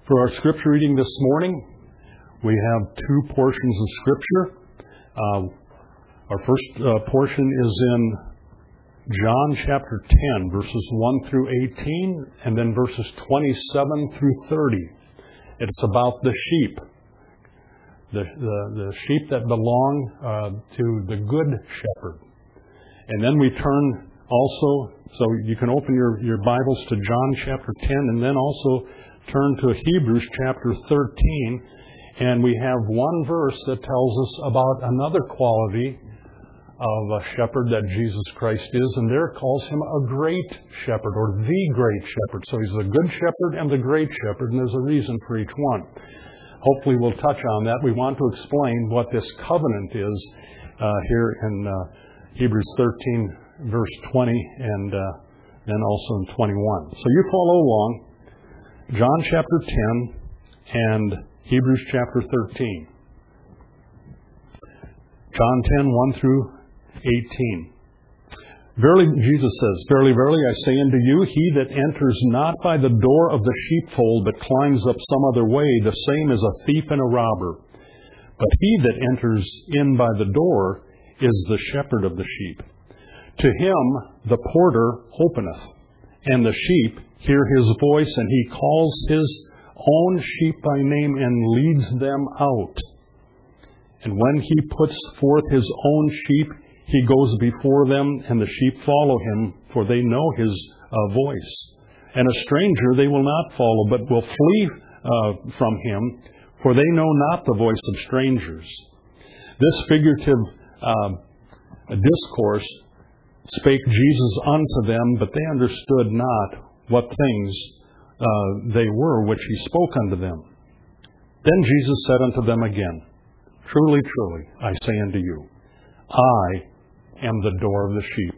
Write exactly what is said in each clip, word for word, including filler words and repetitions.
For our scripture reading this morning, we have two portions of scripture. Uh, our first uh, portion is in John chapter ten, verses one through eighteen, and then verses twenty-seven through thirty. It's about the sheep, the, the, the sheep that belong uh, to the good shepherd. And then we turn also, so you can open your, your Bibles to John chapter ten, and then also turn to Hebrews chapter thirteen, and we have one verse that tells us about another quality of a shepherd that Jesus Christ is, and there calls him a great shepherd, or the great shepherd. So he's the good shepherd and the great shepherd, and there's a reason for each one. Hopefully we'll touch on that. We want to explain what this covenant is uh, here in uh, Hebrews thirteen, verse twenty, and uh, then also in twenty-one. So you follow along. John chapter ten and Hebrews chapter thirteen. John ten, one through eighteen. Verily, Jesus says, Verily, verily, I say unto you, he that enters not by the door of the sheepfold, but climbs up some other way, the same is a thief and a robber. But he that enters in by the door is the shepherd of the sheep. To him the porter openeth, and the sheep hear his voice, and he calls his own sheep by name and leads them out. And when he puts forth his own sheep, he goes before them, and the sheep follow him, for they know his uh, voice. And a stranger they will not follow, but will flee uh, from him, for they know not the voice of strangers. This figurative uh, discourse spake Jesus unto them, but they understood not what things uh, they were which he spoke unto them. Then Jesus said unto them again, Truly, truly, I say unto you, I am the door of the sheep.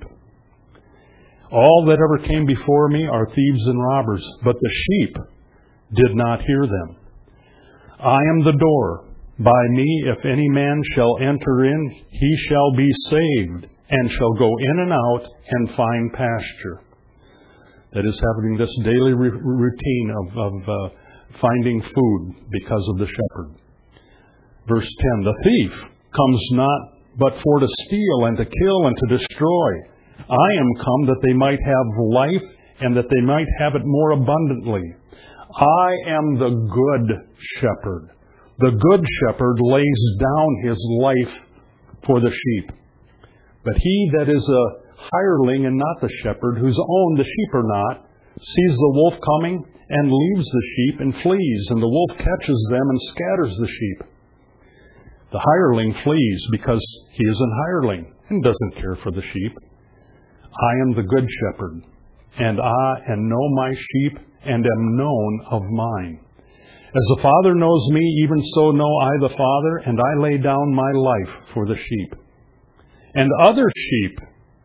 All that ever came before me are thieves and robbers, but the sheep did not hear them. I am the door. By me, if any man shall enter in, he shall be saved, and shall go in and out and find pasture. That is, having this daily r- routine of, of uh, finding food because of the shepherd. Verse ten, the thief comes not but for to steal and to kill and to destroy. I am come that they might have life, and that they might have it more abundantly. I am the good shepherd. The good shepherd lays down his life for the sheep. But he that is a hireling and not the shepherd, whose own the sheep are not, sees the wolf coming and leaves the sheep and flees, and the wolf catches them and scatters the sheep. The hireling flees because he is an hireling and doesn't care for the sheep. I am the good shepherd, and I and know my sheep, and am known of mine. As the Father knows me, even so know I the Father, and I lay down my life for the sheep. And other sheep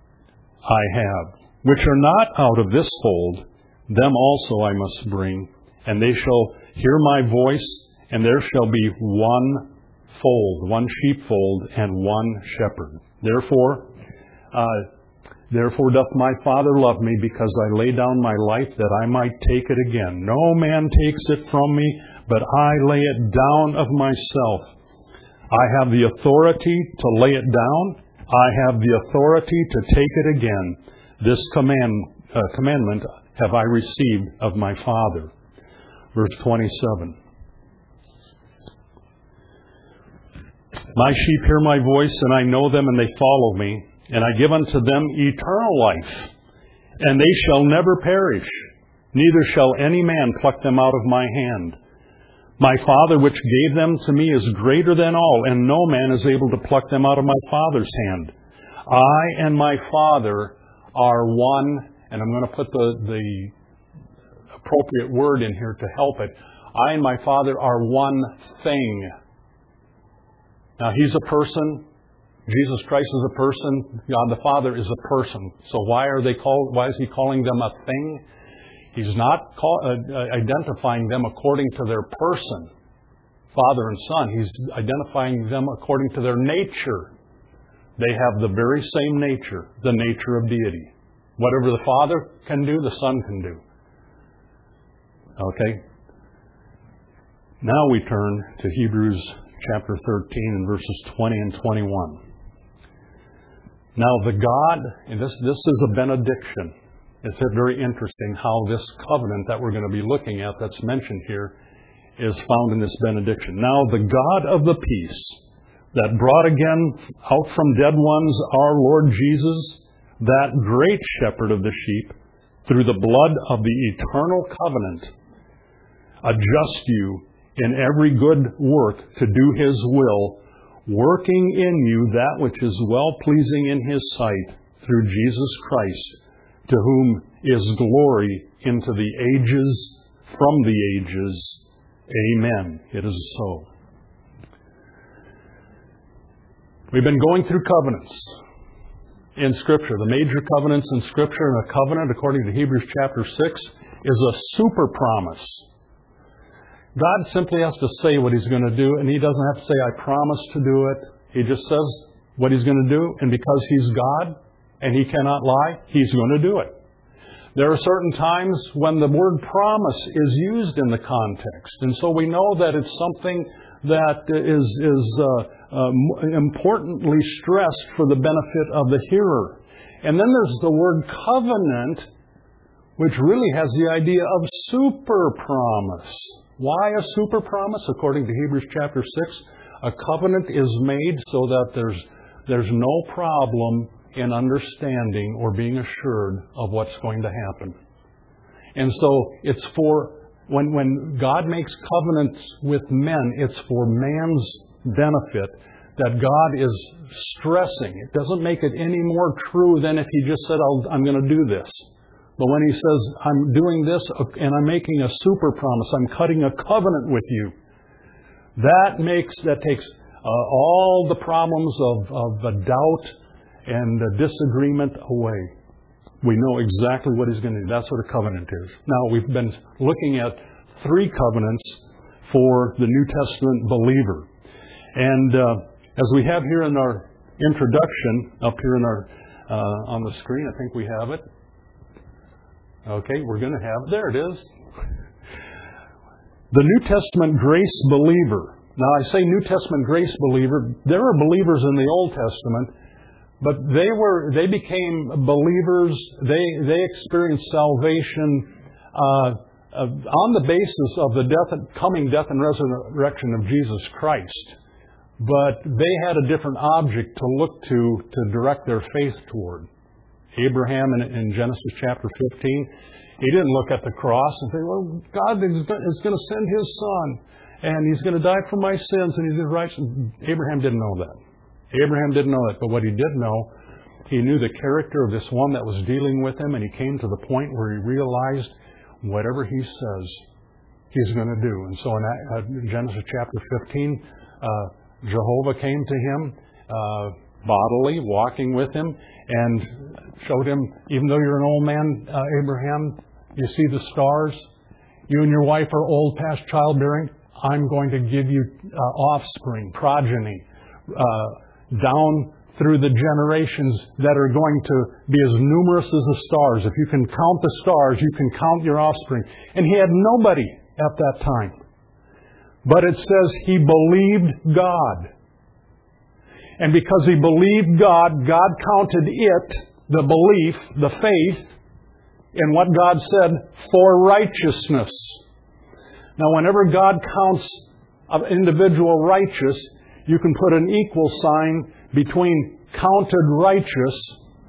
I have, which are not out of this fold, them also I must bring, and they shall hear my voice, and there shall be one fold, one sheepfold, and one shepherd. Therefore, uh, therefore doth my Father love me, because I lay down my life that I might take it again. No man takes it from me, but I lay it down of myself. I have the authority to lay it down. I have the authority to take it again. This command, uh, commandment have I received of my Father. Verse twenty-seven. My sheep hear my voice, and I know them, and they follow me. And I give unto them eternal life, and they shall never perish, neither shall any man pluck them out of my hand. My Father which gave them to me is greater than all, and no man is able to pluck them out of my Father's hand. I and my Father are one, and I'm going to put the, the appropriate word in here to help it. I and my Father are one thing. Now, He's a person. Jesus Christ is a person. God the Father is a person. So why are they called? Why is He calling them a thing? He's not call, uh, identifying them according to their person, Father and Son. He's identifying them according to their nature. They have the very same nature, the nature of deity. Whatever the Father can do, the Son can do. Okay? Now we turn to Hebrews chapter thirteen and verses twenty and twenty-one. Now the God, and this, this is a benediction. It's very interesting how this covenant that we're going to be looking at that's mentioned here is found in this benediction. Now the God of the peace that brought again out from dead ones our Lord Jesus, that great shepherd of the sheep, through the blood of the eternal covenant, adjust you in every good work to do His will, working in you that which is well-pleasing in His sight, through Jesus Christ, to whom is glory into the ages, from the ages. Amen. It is so. We've been going through covenants in Scripture. The major covenants in Scripture, and a covenant, according to Hebrews chapter six, is a super promise. God simply has to say what He's going to do, and He doesn't have to say, I promise to do it. He just says what He's going to do, and because He's God and He cannot lie, He's going to do it. There are certain times when the word promise is used in the context, and so we know that it's something that is, is uh, uh, importantly stressed for the benefit of the hearer. And then there's the word covenant, which really has the idea of super promise. Why a super promise? According to Hebrews chapter six, a covenant is made so that there's there's no problem in understanding or being assured of what's going to happen. And so it's for, when, when God makes covenants with men, it's for man's benefit, that God is stressing. It doesn't make it any more true than if He just said, I'll, I'm going to do this. But when He says, I'm doing this and I'm making a super promise, I'm cutting a covenant with you, that makes, that takes uh, all the problems of, of the doubt and the disagreement away. We know exactly what He's going to do. That's what a covenant is. Now, we've been looking at three covenants for the New Testament believer. And uh, as we have here in our introduction, up here in our uh, on the screen, I think we have it. Okay, we're going to have, there it is. The New Testament grace believer. Now, I say New Testament grace believer. There are believers in the Old Testament, but they were they became believers. They they experienced salvation uh, uh, on the basis of the death, coming death and resurrection of Jesus Christ. But they had a different object to look to to direct their faith toward. Abraham in, in Genesis chapter fifteen, he didn't look at the cross and say, well, God is going to send His Son, and He's going to die for my sins, and He's going to rise. Abraham didn't know that. Abraham didn't know that, but what he did know, he knew the character of this one that was dealing with him, and he came to the point where he realized whatever He says, He's going to do. And so in uh, Genesis chapter fifteen, uh, Jehovah came to him uh, bodily, walking with him, and showed him, even though you're an old man, uh, Abraham, you see the stars, you and your wife are old past childbearing, I'm going to give you uh, offspring, progeny, uh, down through the generations that are going to be as numerous as the stars. If you can count the stars, you can count your offspring. And he had nobody at that time. But it says he believed God. And because he believed God, God counted it, the belief, the faith, in what God said, for righteousness. Now, whenever God counts an individual righteous, you can put an equal sign between counted righteous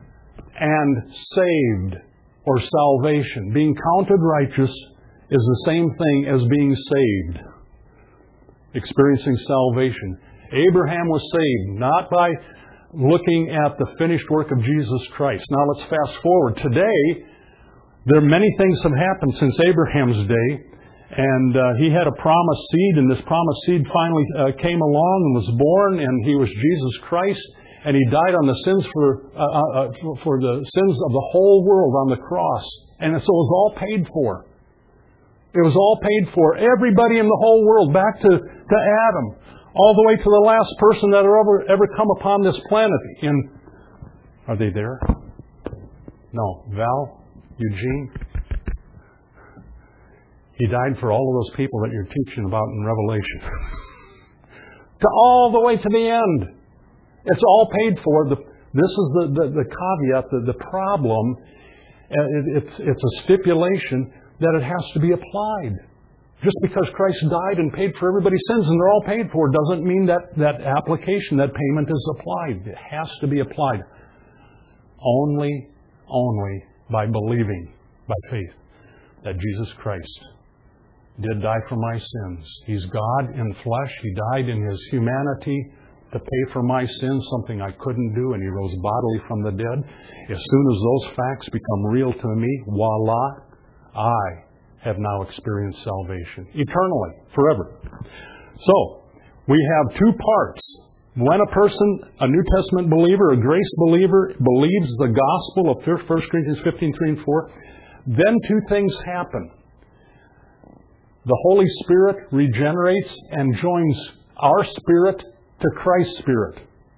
and saved or salvation. Being counted righteous is the same thing as being saved, experiencing salvation. Abraham was saved not by looking at the finished work of Jesus Christ. Now let's fast forward. Today, there are many things have happened since Abraham's day. And uh, he had a promised seed, and this promised seed finally uh, came along and was born, and he was Jesus Christ, and he died on the sins for uh, uh, for the sins of the whole world on the cross, and so it was all paid for. It was all paid for. Everybody in the whole world, back to, to Adam, all the way to the last person that ever ever come upon this planet. In are they there? No, Val, Eugene. He died for all of those people that you're teaching about in Revelation. To all the way to the end. It's all paid for. The, this is the, the, the caveat, the, the problem. It, it's, it's a stipulation that it has to be applied. Just because Christ died and paid for everybody's sins and they're all paid for doesn't mean that that application, that payment is applied. It has to be applied. Only, only by believing, by faith, that Jesus Christ did die for my sins. He's God in flesh. He died in His humanity to pay for my sins, something I couldn't do, and He rose bodily from the dead. As soon as those facts become real to me, voila, I have now experienced salvation eternally, forever. So, we have two parts. When a person, a New Testament believer, a grace believer, believes the gospel of First Corinthians fifteen, three and four, then two things happen. The Holy Spirit regenerates and joins our spirit to Christ's spirit.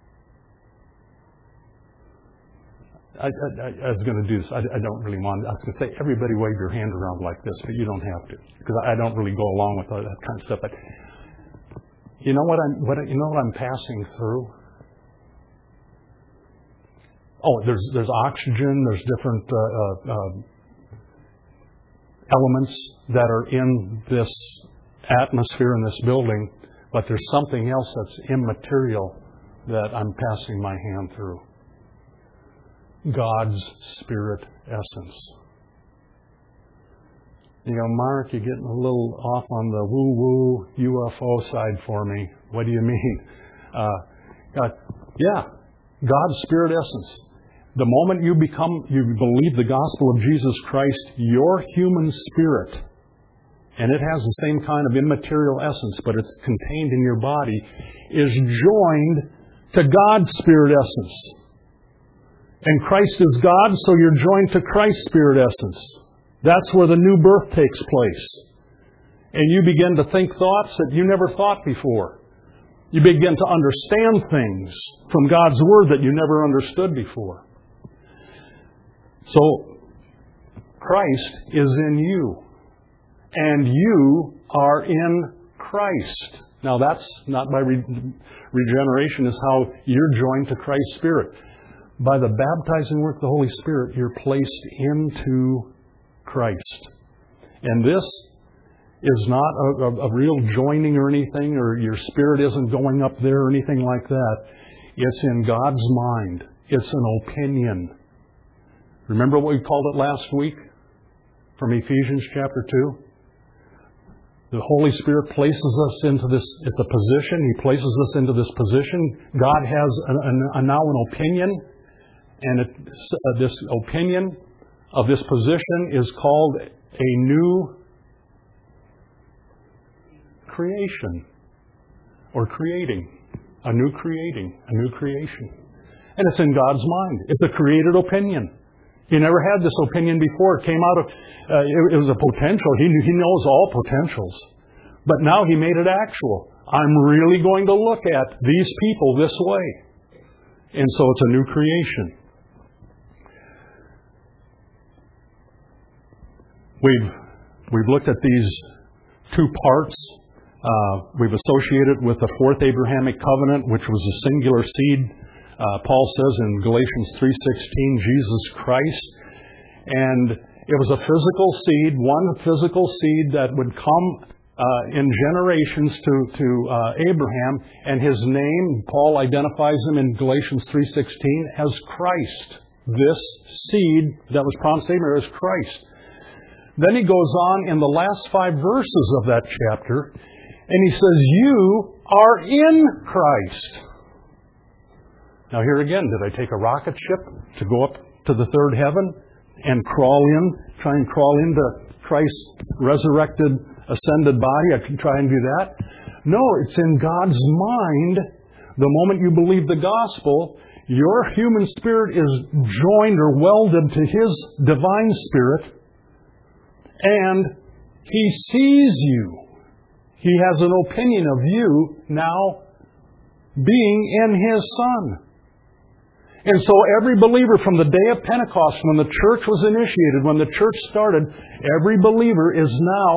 I, I, I was going to do this. I, I don't really want to. I was going to say, everybody wave your hand around like this, but you don't have to, because I don't really go along with all that kind of stuff. But you know what I'm, what you know what I'm passing through? Oh, there's there's oxygen. There's different uh, uh, elements that are in this atmosphere in this building, but there's something else that's immaterial that I'm passing my hand through. God's Spirit essence. You go, Mark, you're getting a little off on the woo-woo U F O side for me. What do you mean? Uh, God, yeah, God's Spirit essence. The moment you become, you believe the gospel of Jesus Christ, your human spirit, and it has the same kind of immaterial essence, but it's contained in your body, is joined to God's Spirit essence. And Christ is God, so you're joined to Christ's Spirit essence. That's where the new birth takes place. And you begin to think thoughts that you never thought before. You begin to understand things from God's Word that you never understood before. So, Christ is in you. And you are in Christ. Now that's not by re- regeneration, is how you're joined to Christ's Spirit. By the baptizing work of the Holy Spirit, you're placed into Christ. And this is not a, a, a real joining or anything, or your spirit isn't going up there or anything like that. It's in God's mind. It's an opinion. Remember what we called it last week from Ephesians chapter two? The Holy Spirit places us into this, it's a position. He places us into this position. God has an, an, a, now an opinion. And it, uh, this opinion of this position is called a new creation. Or creating. A new creating. A new creation. And it's in God's mind. It's a created opinion. He never had this opinion before. It came out of, uh, it, it was a potential. He, he knows all potentials. But now He made it actual. I'm really going to look at these people this way. And so it's a new creation. We've, we've looked at these two parts. Uh, we've associated with the fourth Abrahamic covenant, which was a singular seed. Uh, Paul says in Galatians three sixteen, Jesus Christ. And it was a physical seed, one physical seed that would come uh, in generations to, to uh, Abraham. And his name, Paul identifies him in Galatians three sixteen as Christ. This seed that was promised to Abraham is Christ. Then he goes on in the last five verses of that chapter, and he says, you are in Christ. Now here again, did I take a rocket ship to go up to the third heaven and crawl in, try and crawl into Christ's resurrected, ascended body? I can try and do that. No, it's in God's mind. The moment you believe the gospel, your human spirit is joined or welded to His divine spirit, and He sees you. He has an opinion of you now being in His Son. And so every believer from the day of Pentecost, when the church was initiated, when the church started, every believer is now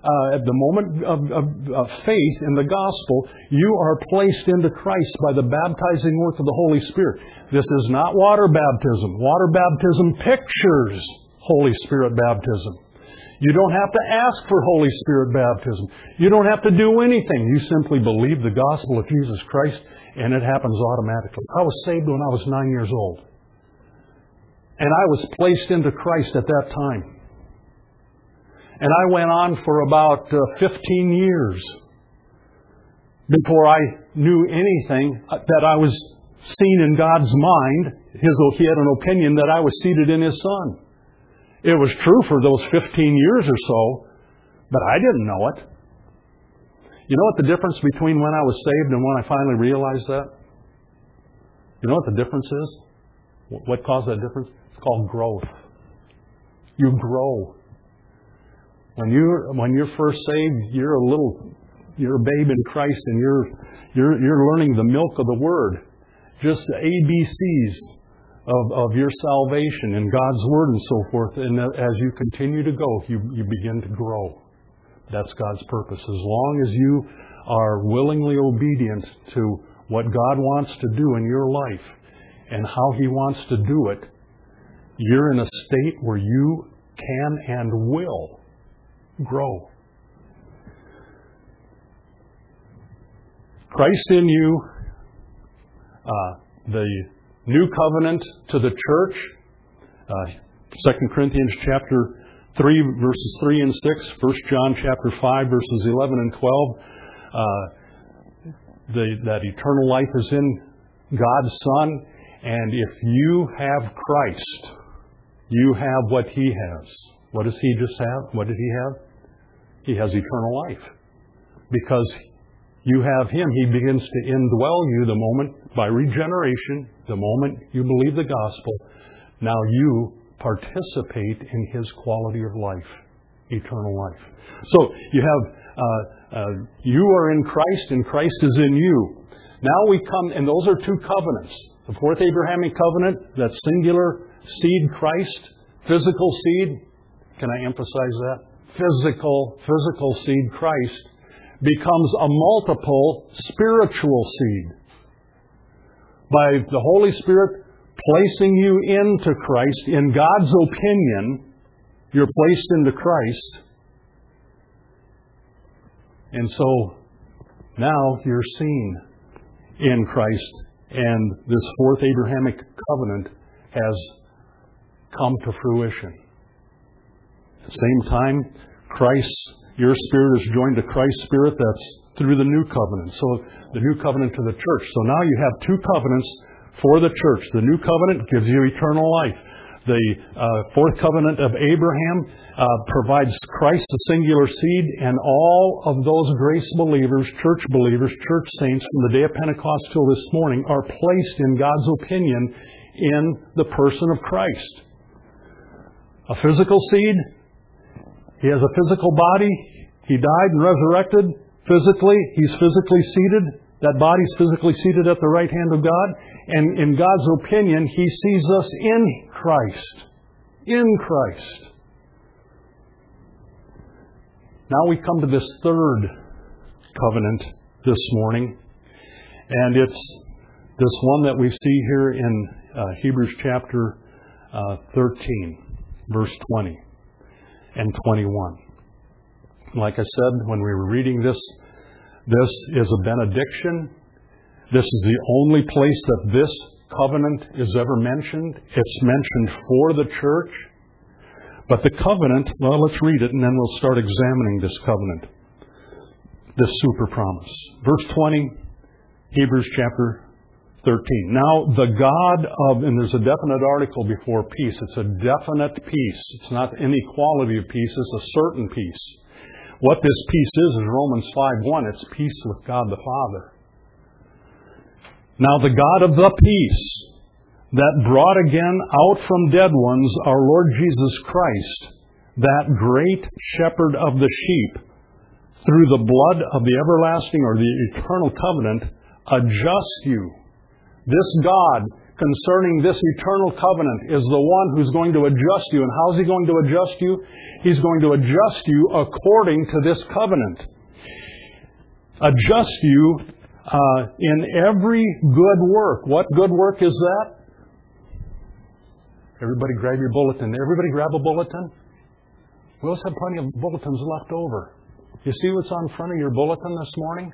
uh, at the moment of, of, of faith in the gospel, you are placed into Christ by the baptizing work of the Holy Spirit. This is not water baptism. Water baptism pictures Holy Spirit baptism. You don't have to ask for Holy Spirit baptism. You don't have to do anything. You simply believe the gospel of Jesus Christ, and it happens automatically. I was saved when I was nine years old. And I was placed into Christ at that time. And I went on for about uh, fifteen years before I knew anything that I was seen in God's mind. His, he had an opinion that I was seated in His Son. It was true for those fifteen years or so, but I didn't know it. You know what the difference between when I was saved and when I finally realized that? You know what the difference is? What caused that difference? It's called growth. You grow. When you're when you're first saved, you're a little, you're a babe in Christ, and you're you're you're learning the milk of the Word, just the A B Cs of of your salvation and God's Word and so forth. And as you continue to go, you you begin to grow. That's God's purpose. As long as you are willingly obedient to what God wants to do in your life and how He wants to do it, you're in a state where you can and will grow. Christ in you, uh, the new covenant to the church, uh, Second Corinthians chapter three, verses three and six, First John chapter five, verses eleven and twelve. Uh, the, that eternal life is in God's Son, and if you have Christ, you have what He has. What does He just have? What did He have? He has eternal life. Because you have Him, He begins to indwell you the moment, by regeneration, the moment you believe the gospel. Now you participate in His quality of life, eternal life. So you have, uh, uh, you are in Christ and Christ is in you. Now we come, and those are two covenants. The fourth Abrahamic covenant, that singular seed Christ, physical seed. Can I emphasize that? Physical, physical seed Christ becomes a multiple spiritual seed. By the Holy Spirit placing you into Christ, in God's opinion, you're placed into Christ. And so now you're seen in Christ, and this fourth Abrahamic covenant has come to fruition. At the same time, Christ, your spirit is joined to Christ's spirit. That's through the new covenant. So the new covenant to the church. So now you have two covenants for the church. The new covenant gives you eternal life. The uh, fourth covenant of Abraham uh, provides Christ, the singular seed, and all of those grace believers, church believers, church saints from the day of Pentecost till this morning are placed in God's opinion in the person of Christ. A physical seed. He has a physical body. He died and resurrected physically. He's physically seated. That body's physically seated at the right hand of God. And in God's opinion, He sees us in Christ. In Christ. Now we come to this third covenant this morning. And it's this one that we see here in uh, Hebrews chapter uh, thirteen, verse twenty and twenty-one. Like I said, when we were reading this, this is a benediction. This is the only place that this covenant is ever mentioned. It's mentioned for the church. But the covenant, well, let's read it and then we'll start examining this covenant. This super promise. Verse twenty, Hebrews chapter thirteen. Now the God of, and there's a definite article before peace. It's a definite peace. It's not any quality of peace. It's a certain peace. What this peace is is Romans five one. It's peace with God the Father. Now the God of the peace that brought again out from dead ones our Lord Jesus Christ, that great shepherd of the sheep, through the blood of the everlasting or the eternal covenant, adjust you. This God concerning this eternal covenant is the one who's going to adjust you. And how's He going to adjust you? He's going to adjust you according to this covenant. Adjust you uh, in every good work. What good work is that? Everybody grab your bulletin. Everybody grab a bulletin. We always have plenty of bulletins left over. You see what's on front of your bulletin this morning?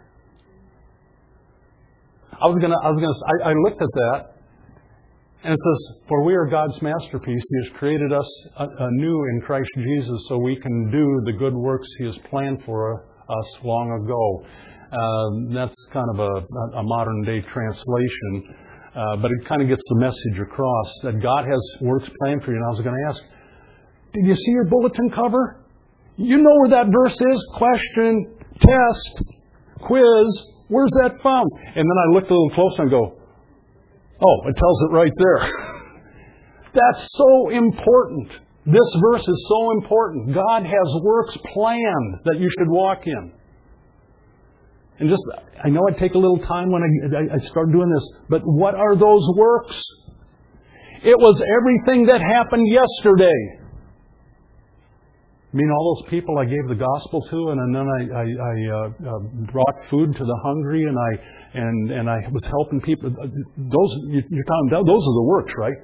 I was gonna, I was gonna, I, I looked at that, and it says, "For we are God's masterpiece. He has created us anew in Christ Jesus, so we can do the good works He has planned for us long ago." Uh, that's kind of a, a modern day translation, uh, but it kind of gets the message across that God has works planned for you. And I was going to ask, did you see your bulletin cover? You know where that verse is? Question, test, quiz. Where's that found? And then I looked a little closer and go, oh, it tells it right there. That's so important. This verse is so important. God has works planned that you should walk in. And just, I know I take a little time when I, I start doing this, but what are those works? It was everything that happened yesterday. I mean, all those people I gave the gospel to, and then I, I, I uh, uh, brought food to the hungry, and I and and I was helping people. Those you're talking about, those are the works, right?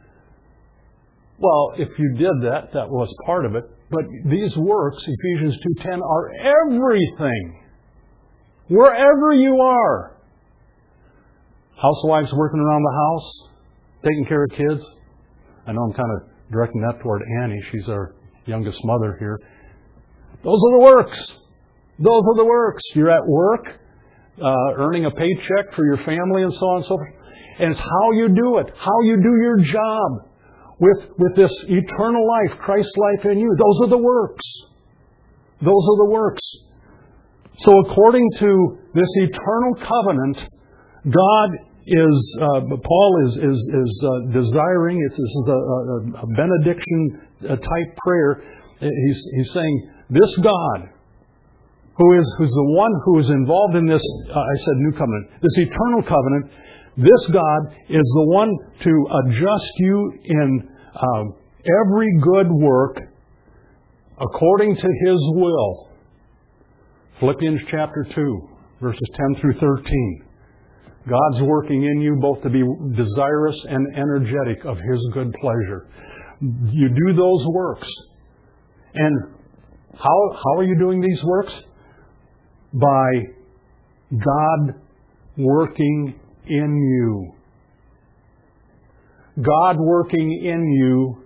Well, if you did that, that was part of it. But these works, Ephesians two ten, are everything. Wherever you are, housewives working around the house, taking care of kids. I know I'm kind of directing that toward Annie. She's our youngest mother here. Those are the works. Those are the works. You're at work, uh, earning a paycheck for your family and so on and so forth. And it's how you do it, how you do your job with, with this eternal life, Christ's life in you. Those are the works. Those are the works. So according to this eternal covenant, God is, uh, Paul is is, is uh, desiring, it's, this is a, a, a benediction type prayer. He's, he's saying, this God, who is who's the one who is involved in this, uh, I said new covenant, this eternal covenant, this God is the one to adjust you in uh, every good work according to His will. Philippians chapter two, verses ten through thirteen. God's working in you both to be desirous and energetic of His good pleasure. You do those works. And how, how are you doing these works? By God working in you. God working in you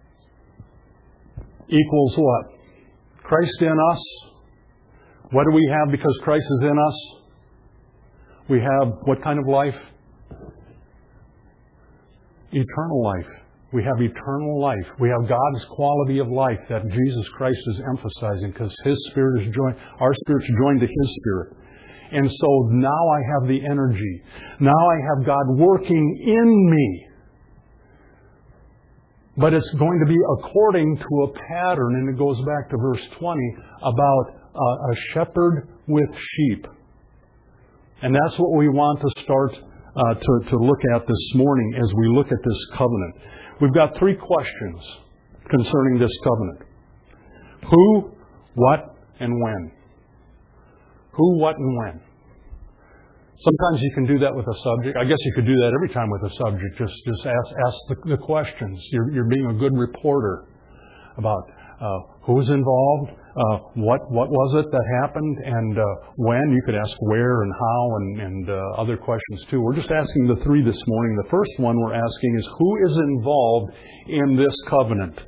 equals what? Christ in us. What do we have because Christ is in us? We have what kind of life? Eternal life. We have eternal life. We have God's quality of life that Jesus Christ is emphasizing because His Spirit is joined, our Spirit's joined to His Spirit. And so now I have the energy. Now I have God working in me. But it's going to be according to a pattern, and it goes back to verse twenty about uh, a shepherd with sheep. And that's what we want to start uh, to, to look at this morning as we look at this covenant. We've got three questions concerning this covenant. Who, what, and when. Who, what, and when. Sometimes you can do that with a subject. I guess you could do that every time with a subject. Just, just ask, ask the, the questions. You're, you're being a good reporter about uh, who's involved, uh, what what was it that happened, and uh, when. You could ask where and how and, and uh, other questions too. We're just asking the three this morning. The first one we're asking is who is involved in this covenant?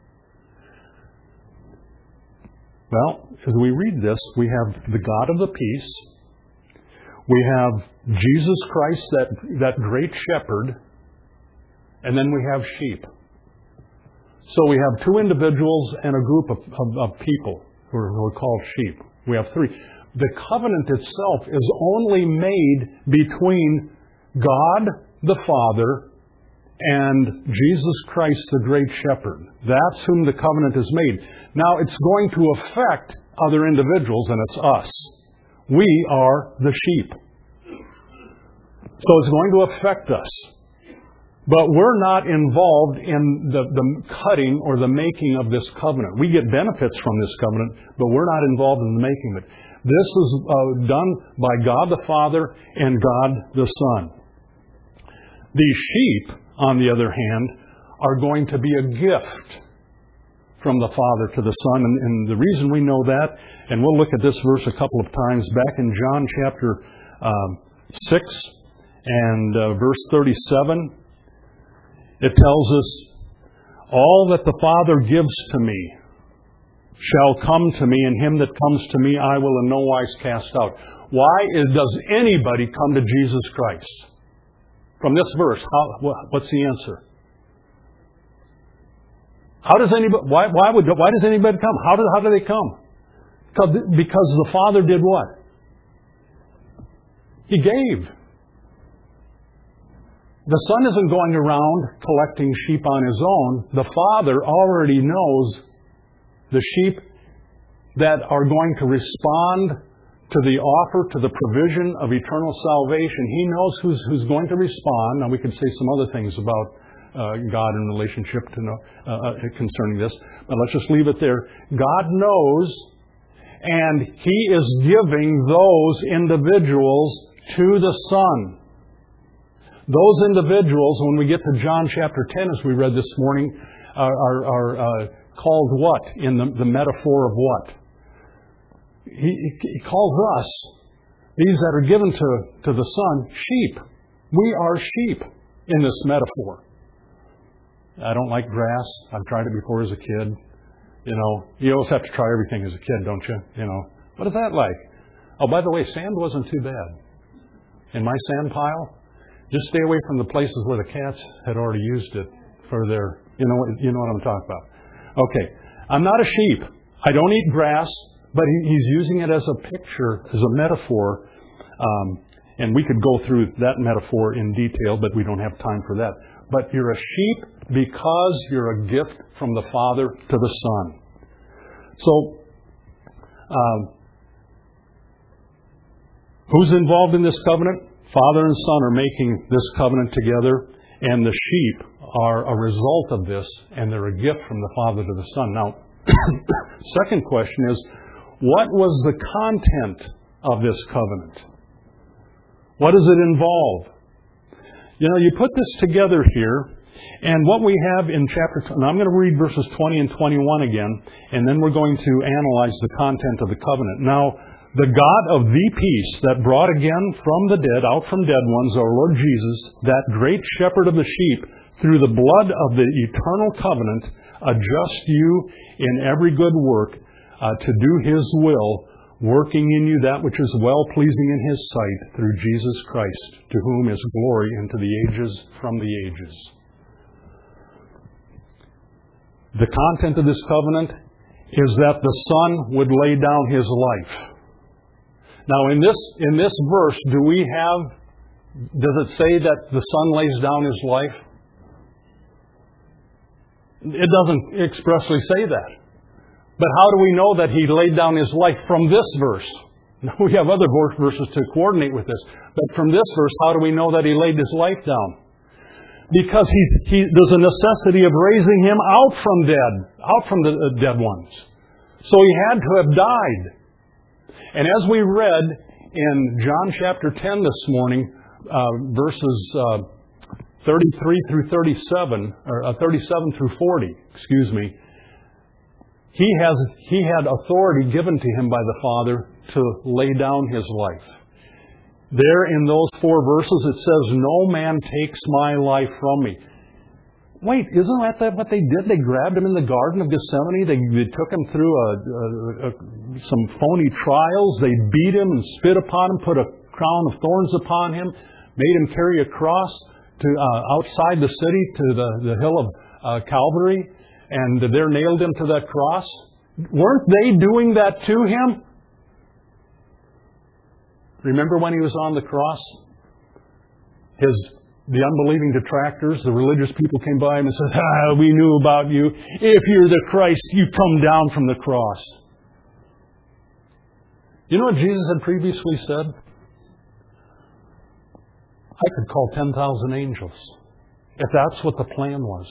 Well, as we read this, we have the God of the peace. We have Jesus Christ, that, that great shepherd, and then we have sheep. So we have two individuals and a group of, of, of people who are, who are called sheep. We have three. The covenant itself is only made between God the Father and Jesus Christ, the great shepherd. That's whom the covenant is made. Now it's going to affect other individuals, and it's us. We are the sheep. So it's going to affect us. But we're not involved in the, the cutting or the making of this covenant. We get benefits from this covenant, but we're not involved in the making of it. This is uh, done by God the Father and God the Son. These sheep, on the other hand, are going to be a gift from the Father to the Son. And, and the reason we know that, and we'll look at this verse a couple of times, back in John chapter um, six and uh, verse thirty-seven, it tells us, all that the Father gives to me shall come to me, and him that comes to me I will in no wise cast out. Why is, does anybody come to Jesus Christ? From this verse, how, what's the answer? How does anybody? Why, why would? Why does anybody come? How do? How do they come? Because the Father did what? He gave. The Son isn't going around collecting sheep on His own. The Father already knows the sheep that are going to respond to the offer, to the provision of eternal salvation. He knows who's, who's going to respond. Now, we could say some other things about uh, God in relationship to know, uh, concerning this, but let's just leave it there. God knows, and He is giving those individuals to the Son. Those individuals, when we get to John chapter ten, as we read this morning, are, are, are uh, called what? In the, the metaphor of what? He, he calls us, these that are given to, to the Son, sheep. We are sheep in this metaphor. I don't like grass. I've tried it before as a kid. You know, you always have to try everything as a kid, don't you? You know, what is that like? Oh, by the way, sand wasn't too bad. In my sand pile, just stay away from the places where the cats had already used it for their, you know, you know what I'm talking about. Okay, I'm not a sheep. I don't eat grass, but he, he's using it as a picture, as a metaphor. Um, and we could go through that metaphor in detail, but we don't have time for that. But you're a sheep because you're a gift from the Father to the Son. So, um, who's involved in this covenant? Father and Son are making this covenant together, and the sheep are a result of this, and they're a gift from the Father to the Son. Now, second question is, what was the content of this covenant? What does it involve? You know, you put this together here, and what we have in chapter, and I'm going to read verses twenty and twenty-one again, and then we're going to analyze the content of the covenant. Now, the God of the peace that brought again from the dead, out from dead ones, our Lord Jesus, that great shepherd of the sheep, through the blood of the eternal covenant, adjust you in every good work uh, to do His will, working in you that which is well-pleasing in His sight, through Jesus Christ, to whom is glory into the ages from the ages. The content of this covenant is that the Son would lay down His life. Now, in this in this verse, do we have, does it say that the Son lays down His life? It doesn't expressly say that. But how do we know that He laid down His life from this verse? Now, we have other verses to coordinate with this. But from this verse, how do we know that He laid His life down? Because he's, he, there's a necessity of raising Him out from dead, out from the uh, dead ones. So He had to have died. And as we read in John chapter ten this morning, uh, verses uh, thirty-three through thirty-seven, or uh, thirty-seven through forty, excuse me, he has he had authority given to Him by the Father to lay down His life. There in those four verses it says, "No man takes my life from me." Wait, isn't that what they did? They grabbed Him in the Garden of Gethsemane. They, they took Him through a, a, a, some phony trials. They beat Him and spit upon Him, put a crown of thorns upon Him, made Him carry a cross to uh, outside the city to the, the hill of uh, Calvary, and there nailed Him to that cross. Weren't they doing that to Him? Remember when He was on the cross? His The unbelieving detractors, the religious people came by Him and said, ah, we knew about you. If you're the Christ, you come down from the cross. You know what Jesus had previously said? I could call ten thousand angels if that's what the plan was.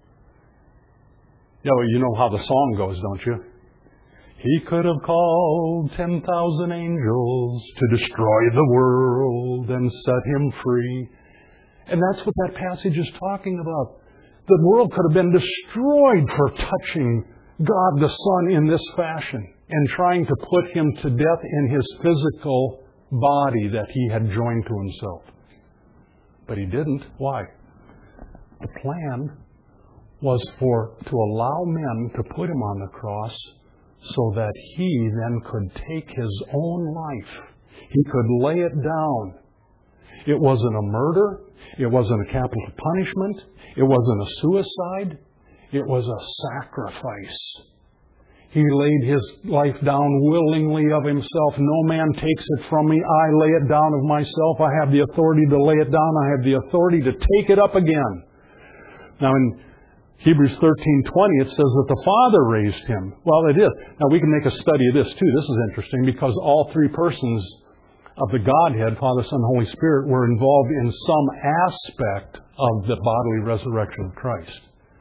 You know, you know how the song goes, don't you? He could have called ten thousand angels to destroy the world and set him free. And that's what that passage is talking about. The world could have been destroyed for touching God the Son in this fashion and trying to put Him to death in His physical body that He had joined to Himself. But He didn't. Why? The plan was for to allow men to put Him on the cross so that He then could take His own life. He could lay it down. It wasn't a murder. It wasn't a capital punishment. It wasn't a suicide. It was a sacrifice. He laid His life down willingly of Himself. No man takes it from me. I lay it down of myself. I have the authority to lay it down. I have the authority to take it up again. Now in Hebrews thirteen twenty, it says that the Father raised Him. Well, it is. Now we can make a study of this too. This is interesting because all three persons of the Godhead, Father, Son, Holy Spirit, were involved in some aspect of the bodily resurrection of Christ.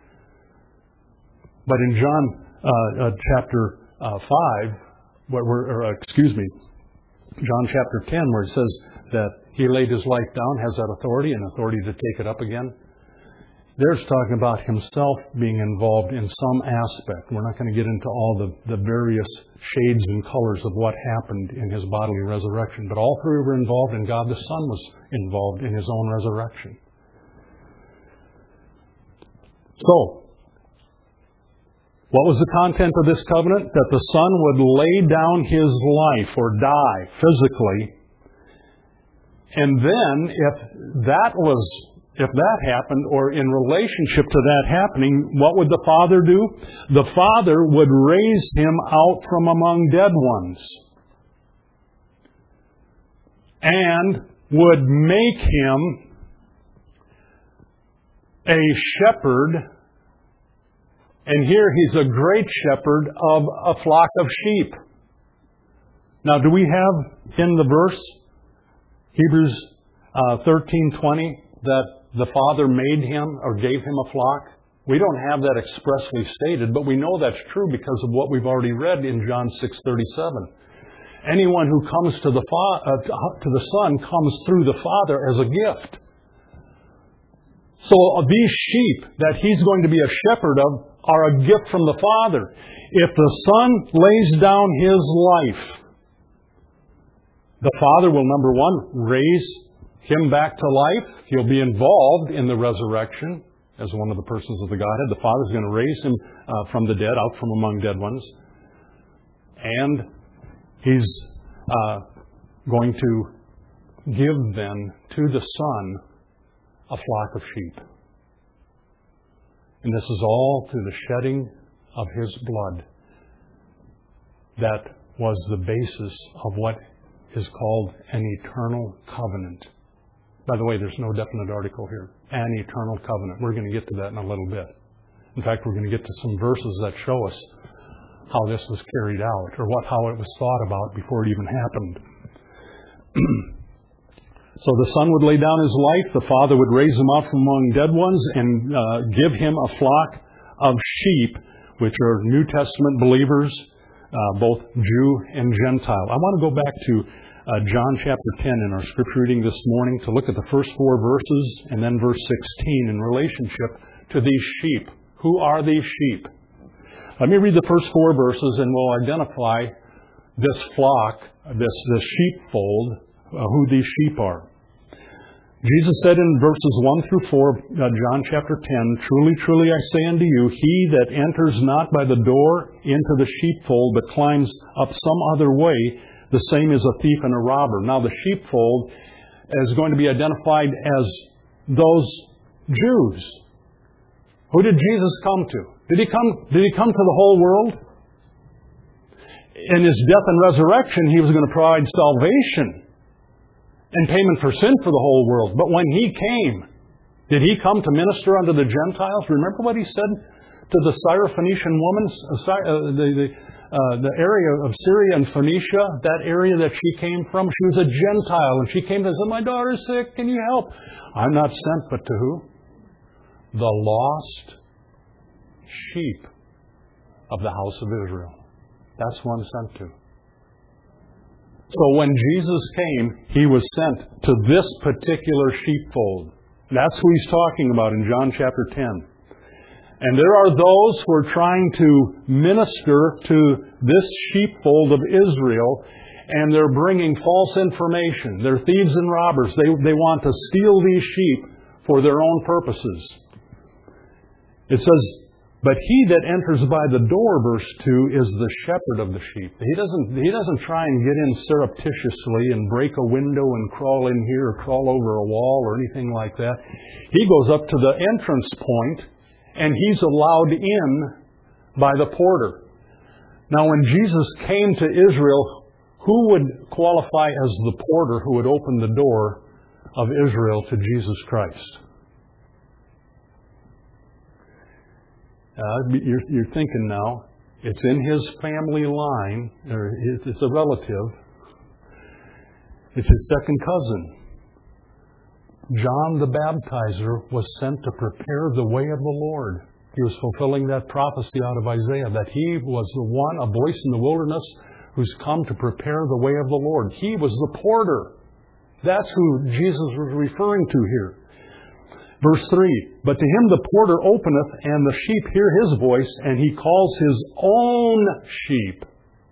But in John uh, uh, chapter uh, five, where, or, uh, excuse me, John chapter ten, where it says that He laid His life down, has that authority and authority to take it up again. There's talking about Himself being involved in some aspect. We're not going to get into all the, the various shades and colors of what happened in His bodily resurrection. But all three were involved, and God the Son was involved in His own resurrection. So, what was the content of this covenant? That the Son would lay down His life or die physically. And then, if that was... If that happened, or in relationship to that happening, what would the Father do? The Father would raise Him out from among dead ones and would make Him a shepherd. And here He's a great shepherd of a flock of sheep. Now, do we have in the verse, Hebrews uh, thirteen twenty, that the Father made Him or gave Him a flock? We don't have that expressly stated, but we know that's true because of what we've already read in John six thirty-seven. Anyone who comes to the, fa- uh, to the Son comes through the Father as a gift. So uh, these sheep that He's going to be a shepherd of are a gift from the Father. If the Son lays down His life, the Father will, number one, raise Him back to life. He'll be involved in the resurrection as one of the persons of the Godhead. The Father's going to raise Him uh, from the dead, out from among dead ones. And He's uh, going to give then to the Son a flock of sheep. And this is all through the shedding of His blood. That was the basis of what is called an eternal covenant. By the way, there's no definite article here. An eternal covenant. We're going to get to that in a little bit. In fact, we're going to get to some verses that show us how this was carried out, or what how it was thought about before it even happened. So the Son would lay down His life, the Father would raise Him up from among dead ones and uh, give Him a flock of sheep, which are New Testament believers, uh, both Jew and Gentile. I want to go back to Uh, John chapter ten in our scripture reading this morning to look at the first four verses and then verse sixteen in relationship to these sheep. Who are these sheep? Let me read the first four verses and we'll identify this flock, this, this sheepfold, uh, who these sheep are. Jesus said in verses one through four, uh, John chapter ten, "Truly, truly I say unto you, he that enters not by the door into the sheepfold, but climbs up some other way, the same is a thief and a robber." Now the sheepfold is going to be identified as those Jews. Who did Jesus come to? Did He come, did He come to the whole world? In His death and resurrection, He was going to provide salvation and payment for sin for the whole world. But when He came, did He come to minister unto the Gentiles? Remember what He said to the Syrophoenician woman, uh, the, the, uh, the area of Syria and Phoenicia, that area that she came from? She was a Gentile, and she came and said, "My daughter's sick, can you help?" "I'm not sent but to who? the lost sheep of the house of Israel. That's who I'm sent to. So when Jesus came, He was sent to this particular sheepfold. That's who He's talking about in John chapter ten. And there are those who are trying to minister to this sheepfold of Israel, and they're bringing false information. They're thieves and robbers. They, they want to steal these sheep for their own purposes. It says, but he that enters by the door, verse two, is the shepherd of the sheep. He doesn't, he doesn't try and get in surreptitiously and break a window and crawl in here or crawl over a wall or anything like that. He goes up to the entrance point and he's allowed in by the porter. Now when Jesus came to Israel, who would qualify as the porter who would open the door of Israel to Jesus Christ? Uh, you're, you're thinking now, it's in his family line, or it's a relative. It's his second cousin. John the Baptizer was sent to prepare the way of the Lord. He was fulfilling that prophecy out of Isaiah, that he was the one, a voice in the wilderness, who's come to prepare the way of the Lord. He was the porter. That's who Jesus was referring to here. Verse three, but to him the porter openeth, and the sheep hear his voice, and he calls his own sheep.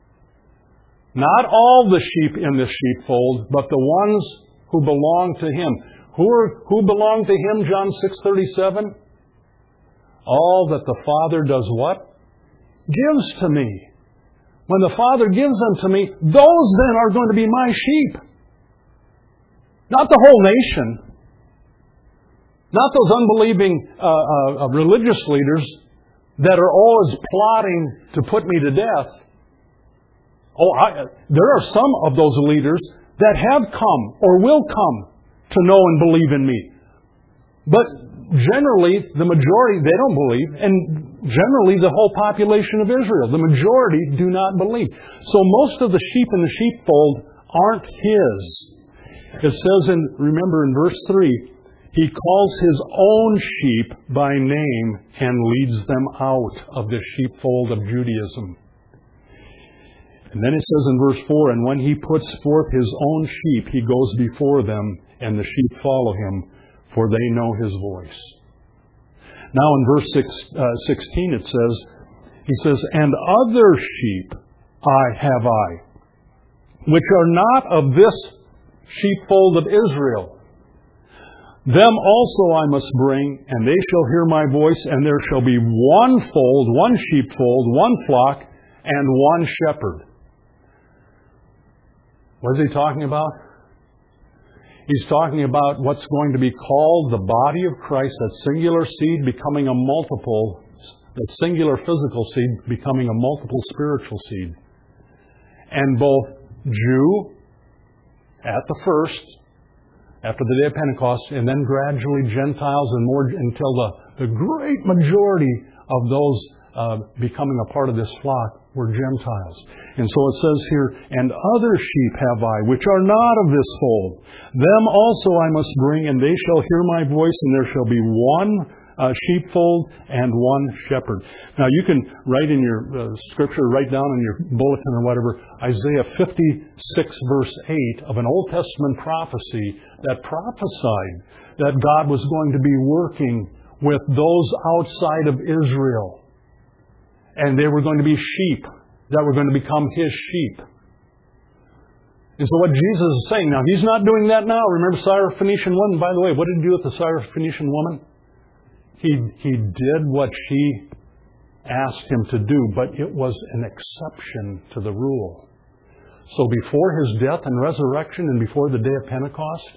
Not all the sheep in this sheepfold, but the ones who belong to him. Who, are, who belong to him, John six thirty-seven? All that the Father does what? Gives to me. When the Father gives them to me, those then are going to be my sheep. Not the whole nation. Not those unbelieving uh, uh, religious leaders that are always plotting to put me to death. Oh, I, there are some of those leaders that have come or will come to know and believe in me. But generally, the majority, they don't believe. And generally, the whole population of Israel, the majority do not believe. So most of the sheep in the sheepfold aren't his. It says, in remember in verse three, he calls his own sheep by name and leads them out of the sheepfold of Judaism. And then it says in verse four, and when he puts forth his own sheep, he goes before them, and the sheep follow him, for they know his voice. Now in verse six, uh, sixteen it says, he says, and other sheep I have I, which are not of this sheepfold of Israel. Them also I must bring, and they shall hear my voice, and there shall be one fold, one sheepfold, one flock, and one shepherd. What is he talking about? He's talking about what's going to be called the body of Christ, that singular seed becoming a multiple, that singular physical seed becoming a multiple spiritual seed. And both Jew at the first, after the day of Pentecost, and then gradually Gentiles, and more until the, the great majority of those uh, becoming a part of this flock were Gentiles. And so it says here, and other sheep have I, which are not of this fold. Them also I must bring, and they shall hear my voice, and there shall be one uh, sheepfold and one shepherd. Now you can write in your uh, scripture, write down in your bulletin or whatever, Isaiah fifty-six verse eight of an Old Testament prophecy that prophesied that God was going to be working with those outside of Israel. And they were going to be sheep that were going to become his sheep. And so what Jesus is saying now, he's not doing that now. Remember Syrophoenician woman? By the way, what did he do with the Syrophoenician woman? He, he did what she asked him to do, but it was an exception to the rule. So before his death and resurrection and before the day of Pentecost,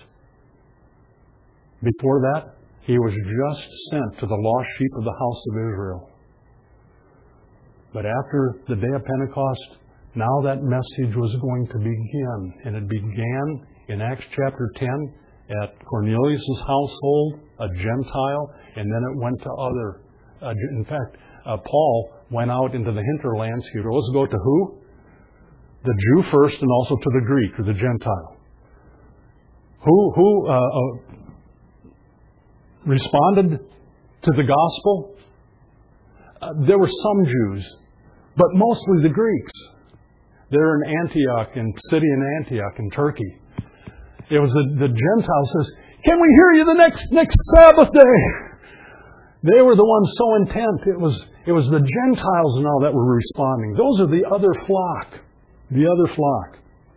before that, he was just sent to the lost sheep of the house of Israel. But after the day of Pentecost, now that message was going to begin. And it began in Acts chapter ten at Cornelius' household, a Gentile, and then it went to other. Uh, in fact, uh, Paul went out into the hinterlands. He would always go to who? The Jew first, and also to the Greek, or the Gentile. Who, who uh, uh, responded to the gospel? Uh, there were some Jews, but mostly the Greeks. They're in Antioch, in city in Antioch in Turkey. It was the, the Gentiles says, "Can we hear you the next next Sabbath day?" They were the ones so intent. It was it was the Gentiles now that were responding. Those are the other flock. The other flock.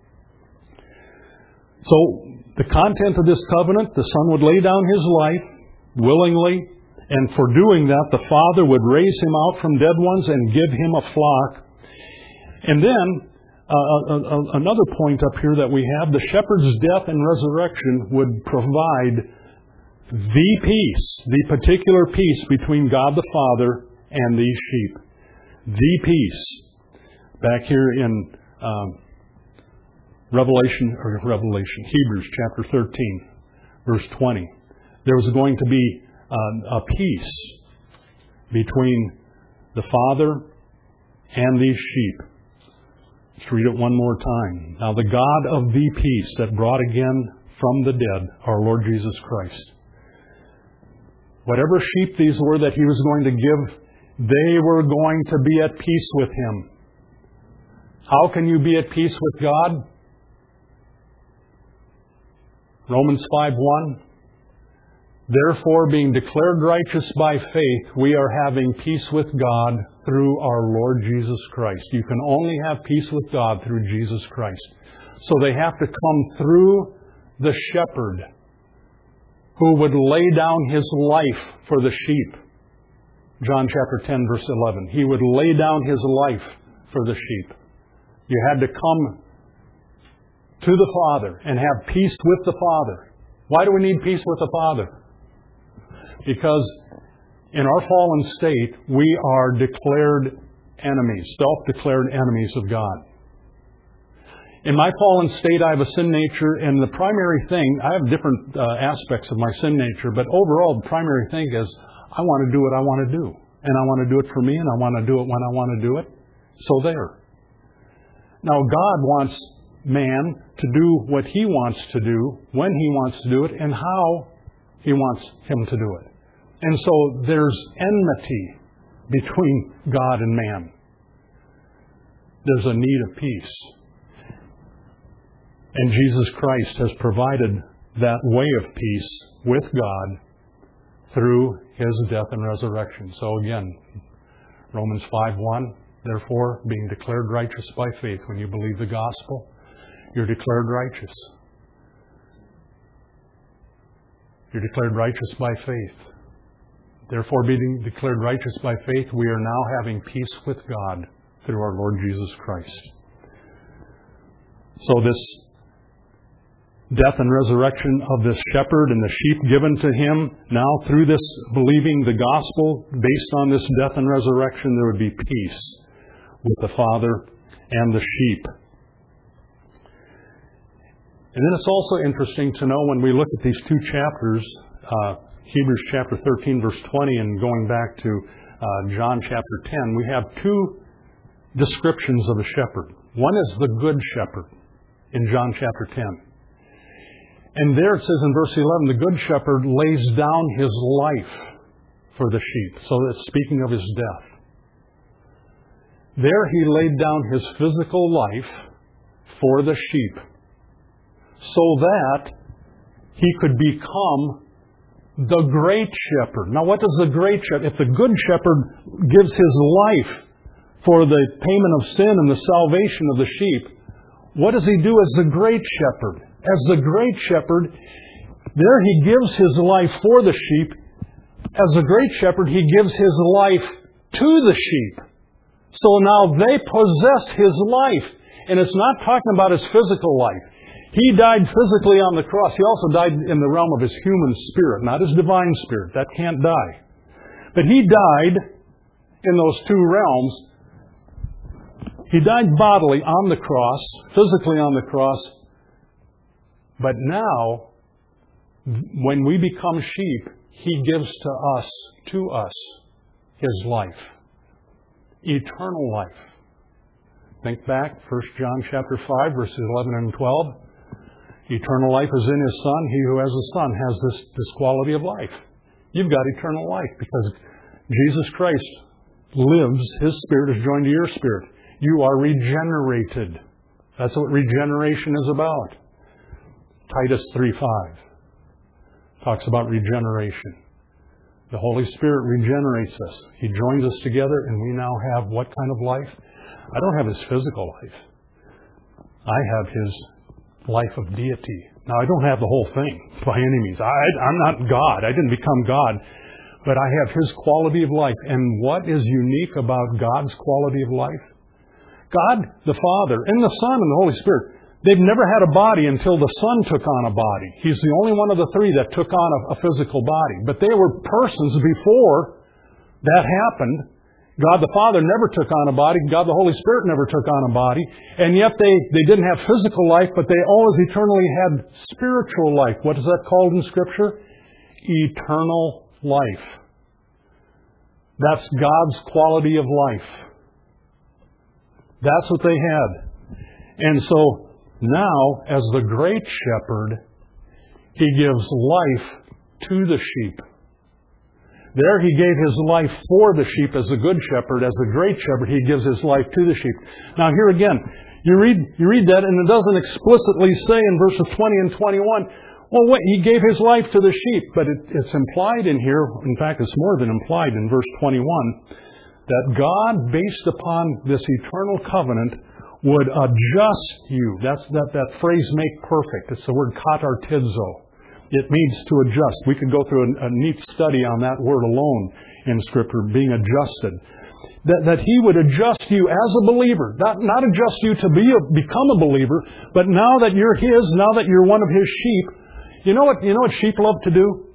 So the content of this covenant, the Son would lay down His life willingly, and for doing that, the Father would raise Him out from dead ones and give Him a flock. And then, uh, a, a, another point up here that we have, the shepherd's death and resurrection would provide the peace, the particular peace between God the Father and these sheep. The peace. Back here in um, Revelation, or Revelation, Hebrews chapter thirteen, verse twenty. There was going to be uh, a peace between the Father and these sheep. Let's read it one more time. Now the God of the peace that brought again from the dead our Lord Jesus Christ. Whatever sheep these were that He was going to give, they were going to be at peace with Him. How can you be at peace with God? Romans five one. Therefore, being declared righteous by faith, we are having peace with God through our Lord Jesus Christ. You can only have peace with God through Jesus Christ. So they have to come through the shepherd who would lay down His life for the sheep. John chapter ten, verse eleven. He would lay down His life for the sheep. You had to come to the Father and have peace with the Father. Why do we need peace with the Father? Because in our fallen state, we are declared enemies, self-declared enemies of God. In my fallen state, I have a sin nature, and the primary thing, I have different uh, aspects of my sin nature, but overall, the primary thing is, I want to do what I want to do. And I want to do it for me, and I want to do it when I want to do it. So there. Now, God wants man to do what He wants to do, when He wants to do it, and how He wants him to do it. And so there's enmity between God and man. There's a need of peace. And Jesus Christ has provided that way of peace with God through His death and resurrection. So again, Romans five one, therefore, being declared righteous by faith, when you believe the gospel, you're declared righteous. You're declared righteous by faith. Therefore, being declared righteous by faith, we are now having peace with God through our Lord Jesus Christ. So this death and resurrection of this shepherd and the sheep given to Him, now through this believing the gospel, based on this death and resurrection, there would be peace with the Father and the sheep. And then it's also interesting to know when we look at these two chapters, uh, Hebrews chapter thirteen, verse twenty, and going back to uh, John chapter ten, we have two descriptions of a shepherd. One is the good shepherd in John chapter ten. And there it says in verse eleven, the good shepherd lays down his life for the sheep. So that's speaking of His death. There He laid down His physical life for the sheep, so that He could become the great shepherd. Now, what does the great shepherd, if the good shepherd gives his life for the payment of sin and the salvation of the sheep, what does He do as the great shepherd? As the great shepherd, there He gives His life for the sheep. As the great shepherd, He gives His life to the sheep. So now they possess His life. And it's not talking about His physical life. He died physically on the cross. He also died in the realm of His human spirit, not His divine spirit. That can't die. But He died in those two realms. He died bodily on the cross, physically on the cross. But now, when we become sheep, He gives to us, to us, His life. Eternal life. Think back, First John chapter five, verses eleven and twelve. Eternal life is in His Son. He who has a Son has this, this quality of life. You've got eternal life because Jesus Christ lives. His Spirit is joined to your spirit. You are regenerated. That's what regeneration is about. Titus three five talks about regeneration. The Holy Spirit regenerates us. He joins us together and we now have what kind of life? I don't have His physical life. I have His life of deity. Now, I don't have the whole thing by any means. I, I'm not God. I didn't become God. But I have His quality of life. And what is unique about God's quality of life? God, the Father, and the Son, and the Holy Spirit, they've never had a body until the Son took on a body. He's the only one of the three that took on a, a physical body. But they were persons before that happened. God the Father never took on a body. God the Holy Spirit never took on a body. And yet they, they didn't have physical life, but they always eternally had spiritual life. What is that called in Scripture? Eternal life. That's God's quality of life. That's what they had. And so now, as the great shepherd, He gives life to the sheep. There He gave His life for the sheep as a good shepherd. As a great shepherd, He gives His life to the sheep. Now here again, you read you read that and it doesn't explicitly say in verses twenty and twenty-one, well, wait, He gave His life to the sheep. But it, it's implied in here, in fact, it's more than implied in verse twenty-one, that God, based upon this eternal covenant, would adjust you. That's that, that phrase, make perfect. It's the word katartizo. It means to adjust. We could go through a, a neat study on that word alone in Scripture, being adjusted. That, that He would adjust you as a believer. Not, not adjust you to be a, become a believer, but now that you're His, now that you're one of His sheep, you know what, you know what sheep love to do?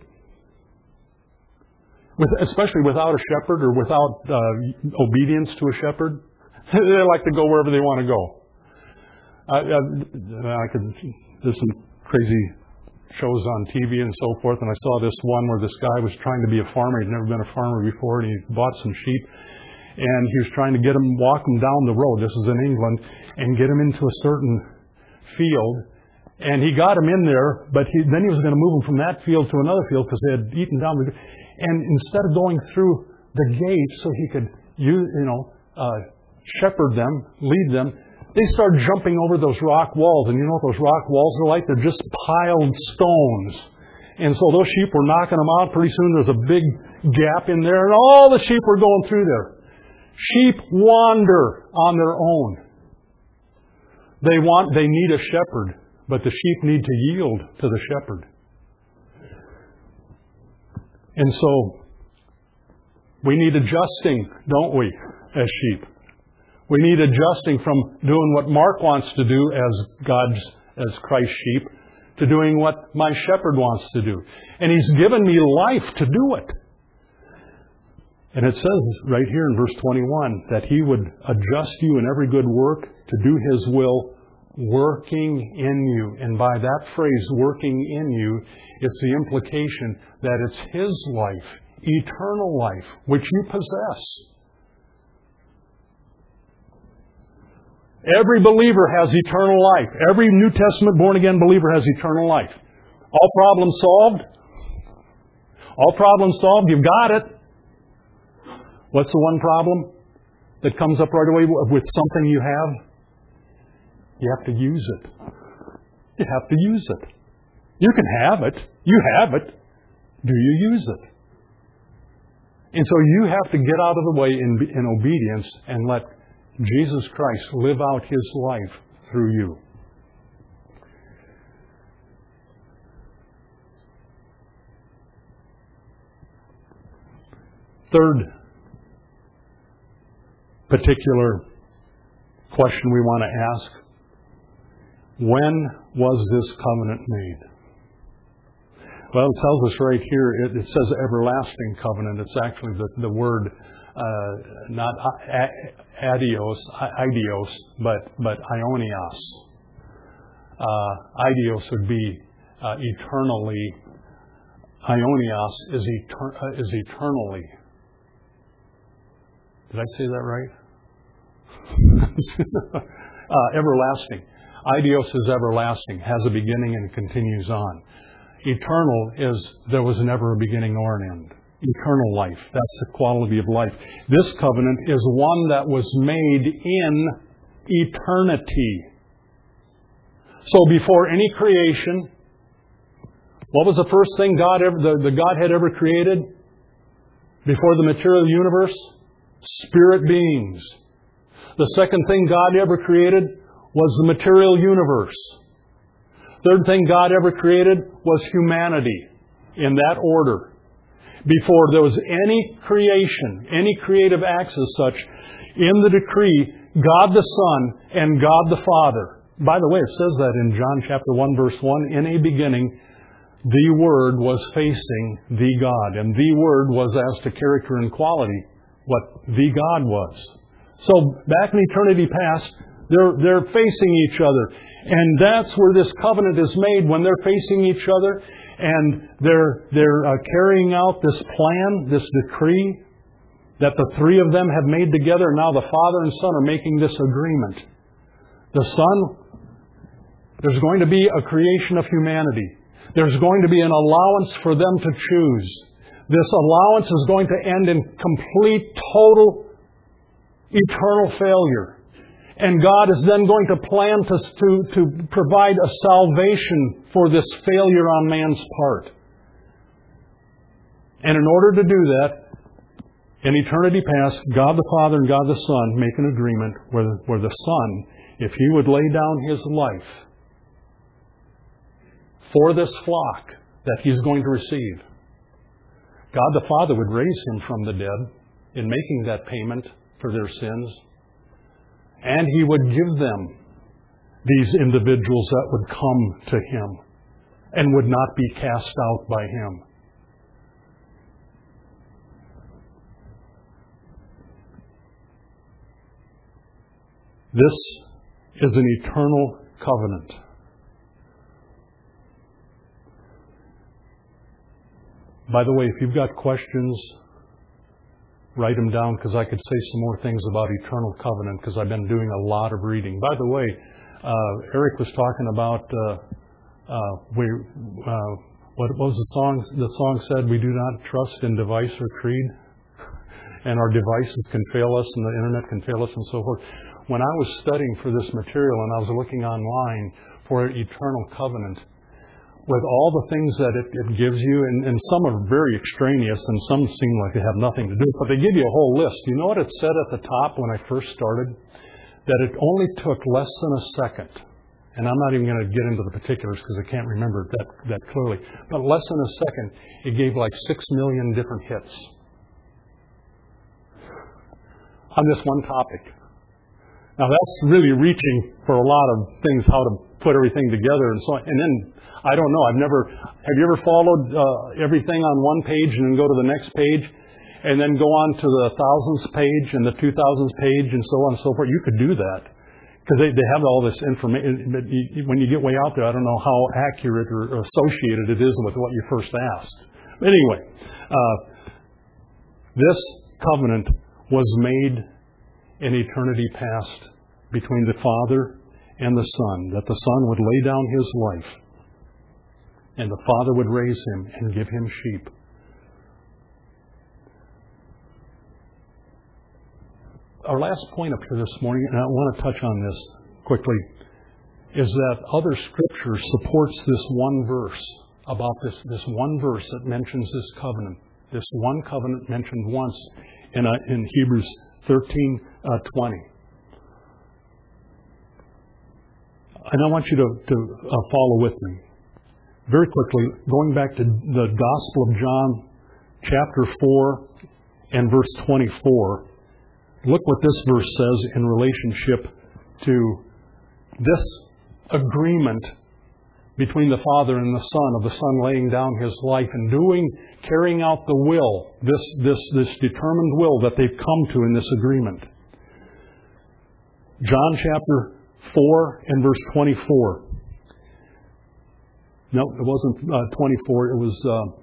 With, especially without a shepherd or without uh, obedience to a shepherd. They like to go wherever they want to go. I, I, I could, there's some crazy shows on T V and so forth, and I saw this one where this guy was trying to be a farmer. He'd never been a farmer before, and he bought some sheep, and he was trying to get them, walk them down the road. This is in England, and get them into a certain field. And he got them in there, but he, then he was going to move them from that field to another field because they had eaten down the. And instead of going through the gate so he could, use, you know, uh, shepherd them, lead them, they started jumping over those rock walls. And you know what those rock walls are like? They're just piled stones. And so those sheep were knocking them out. Pretty soon there's a big gap in there, and all the sheep were going through there. Sheep wander on their own. They want, they need a shepherd, but the sheep need to yield to the shepherd. And so we need adjusting, don't we, as sheep? We need adjusting from doing what Mark wants to do as God's, as Christ's sheep, to doing what my shepherd wants to do. And He's given me life to do it. And it says right here in verse twenty-one that He would adjust you in every good work to do His will, working in you. And by that phrase, working in you, it's the implication that it's His life, eternal life, which you possess. Every believer has eternal life. Every New Testament born-again believer has eternal life. All problems solved? All problems solved? You've got it. What's the one problem that comes up right away with something you have? You have to use it. You have to use it. You can have it. You have it. Do you use it? And so you have to get out of the way in, in obedience and let Jesus Christ live out His life through you. Third particular question we want to ask: when was this covenant made? Well, it tells us right here, it, it says everlasting covenant. It's actually the, the word, uh, not adios, idios, but, but ionios. Uh, idios would be uh, eternally. Ionios is, eter- uh, is eternally. Did I say that right? uh, everlasting. Idios is everlasting, has a beginning and continues on. Eternal is there was never a beginning or an end. Eternal life. That's the quality of life. This covenant is one that was made in eternity. So before any creation, what was the first thing God ever, the, the Godhead ever created? Before the material universe? Spirit beings. The second thing God ever created was the material universe. Third thing God ever created was humanity, in that order. Before there was any creation, any creative acts as such, in the decree, God the Son and God the Father. By the way, it says that in John chapter one, verse one, in a beginning, the Word was facing the God. And the Word was as to character and quality what the God was. So back in eternity past, they're, they're facing each other. And that's where this covenant is made, when they're facing each other and they're, they're uh, carrying out this plan, this decree that the three of them have made together. Now the Father and Son are making this agreement. The Son, there's going to be a creation of humanity. There's going to be an allowance for them to choose. This allowance is going to end in complete, total, eternal failure. And God is then going to plan to, to, to provide a salvation for this failure on man's part. And in order to do that, in eternity past, God the Father and God the Son make an agreement where, where the Son, if He would lay down His life for this flock that He's going to receive, God the Father would raise Him from the dead in making that payment for their sins. And He would give them these individuals that would come to Him and would not be cast out by Him. This is an eternal covenant. By the way, if you've got questions, write them down, because I could say some more things about eternal covenant, because I've been doing a lot of reading. By the way, uh, Eric was talking about uh, uh, we. Uh, what was the song? The song said, "We do not trust in device or creed, and our devices can fail us, and the internet can fail us, and so forth." When I was studying for this material and I was looking online for eternal covenant, with all the things that it, it gives you, and, and some are very extraneous and some seem like they have nothing to do, but they give you a whole list. You know what it said at the top when I first started? That it only took less than a second. And I'm not even going to get into the particulars because I can't remember that, that clearly. But less than a second, it gave like six million different hits on this one topic. Now that's really reaching for a lot of things, how to put everything together and so on. And then, I don't know, I've never, have you ever followed uh, everything on one page and then go to the next page and then go on to the thousands page and the two thousands page and so on and so forth? You could do that because they, they have all this information. But you, when you get way out there, I don't know how accurate or associated it is with what you first asked. But anyway, uh, this covenant was made in eternity past between the Father and the Son, that the Son would lay down His life and the Father would raise Him and give Him sheep. Our last point up here this morning, and I want to touch on this quickly, is that other Scripture supports this one verse, about this, this one verse that mentions this covenant. This one covenant mentioned once in, uh, in Hebrews thirteen twenty. And I want you to, to uh, follow with me. Very quickly, going back to the Gospel of John, chapter four and verse twenty-four. Look what this verse says in relationship to this agreement between the Father and the Son, of the Son laying down His life and doing, carrying out the will, this, this, this determined will that they've come to in this agreement. John chapter four and verse twenty-four. No, it wasn't uh, twenty-four. It was, uh,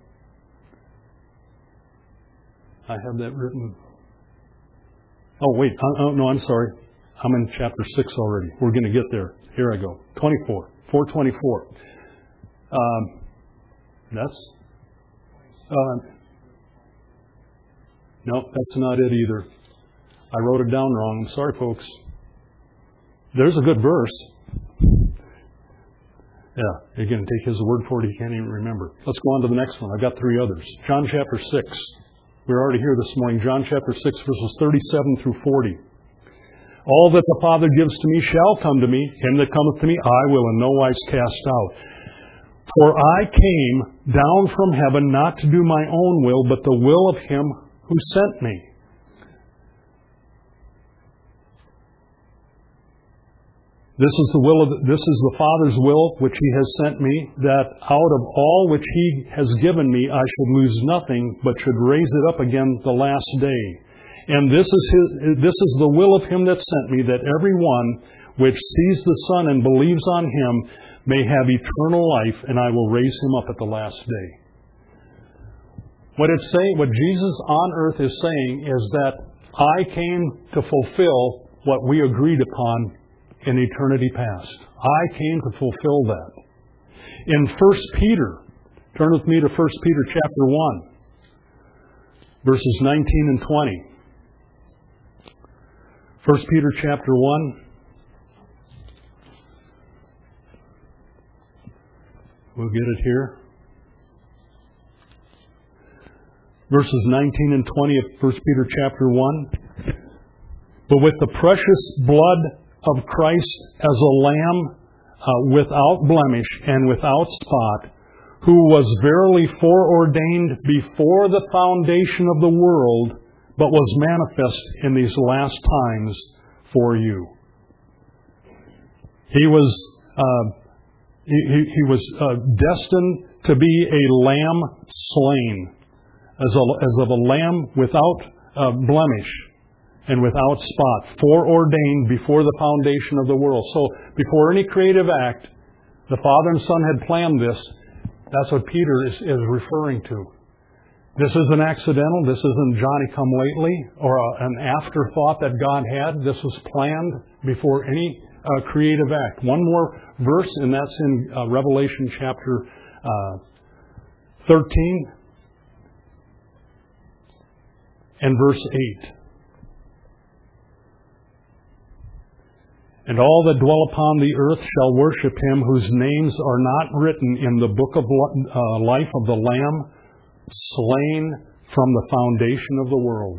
I have that written. Oh, wait. Oh, no, I'm sorry. I'm in chapter six already. We're going to get there. Here I go. twenty-four. four twenty-four. Um, That's... Uh, no, that's not it either. I wrote it down wrong. I'm sorry, folks. There's a good verse. Yeah, you're going to take his word for it. He can't even remember. Let's go on to the next one. I've got three others. John chapter six. We're already here this morning. John chapter six, verses thirty-seven through forty. All that the Father gives to me shall come to me. Him that cometh to me I will in no wise cast out. For I came down from heaven not to do my own will, but the will of him who sent me. This is the will of the, this is the Father's will which he has sent me, that out of all which he has given me I should lose nothing, but should raise it up again the last day. And this is his, this is the will of him that sent me, that every one which sees the Son and believes on him may have eternal life, and I will raise him up at the last day. What it's saying, what Jesus on earth is saying, is that I came to fulfill what we agreed upon in eternity past. I came to fulfill that. In First Peter, turn with me to First Peter chapter one, verses nineteen and twenty. First Peter chapter one. We'll get it here. Verses nineteen and twenty of First Peter chapter one. But with the precious blood of Christ as a lamb uh, without blemish and without spot, who was verily foreordained before the foundation of the world, but was manifest in these last times for you. He was uh, he, he, he was uh, destined to be a lamb slain, as, a, as of a lamb without uh, blemish and without spot, foreordained before the foundation of the world. So before any creative act, the Father and Son had planned this. That's what Peter is, is referring to. This isn't accidental. This isn't Johnny-come-lately or a, an afterthought that God had. This was planned before any uh, creative act. One more verse, and that's in uh, Revelation chapter uh, thirteen and verse eight. And all that dwell upon the earth shall worship him, whose names are not written in the book of uh, life of the Lamb, slain from the foundation of the world.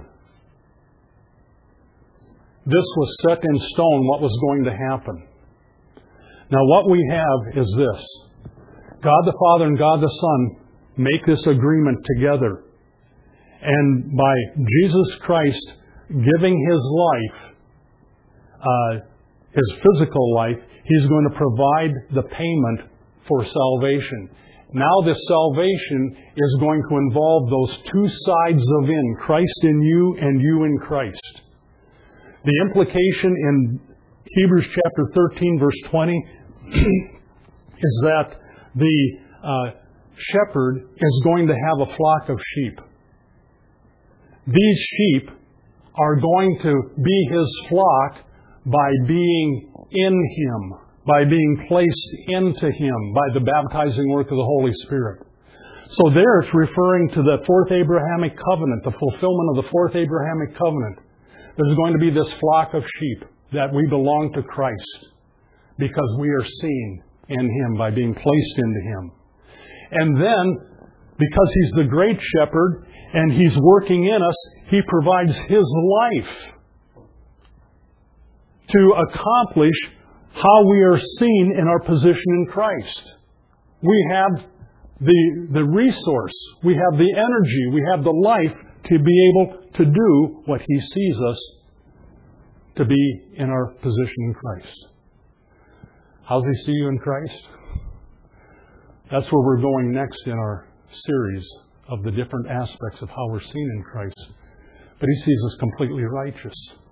This was set in stone what was going to happen. Now what we have is this. God the Father and God the Son make this agreement together. And by Jesus Christ giving His life, uh, His physical life, He's going to provide the payment for salvation. Now this salvation is going to involve those two sides of in, Christ in you and you in Christ. The implication in Hebrews chapter thirteen, verse twenty, is that the uh, shepherd is going to have a flock of sheep. These sheep are going to be His flock by being in Him, by being placed into Him, by the baptizing work of the Holy Spirit. So there it's referring to the fourth Abrahamic covenant, the fulfillment of the fourth Abrahamic covenant. There's going to be this flock of sheep that we belong to Christ because we are seen in Him by being placed into Him. And then, because He's the great shepherd and He's working in us, He provides His life to accomplish how we are seen in our position in Christ. We have the, the resource, we have the energy, we have the life to be able to do what He sees us to be in our position in Christ. How's He see you in Christ? That's where we're going next in our series of the different aspects of how we're seen in Christ. But He sees us completely righteous.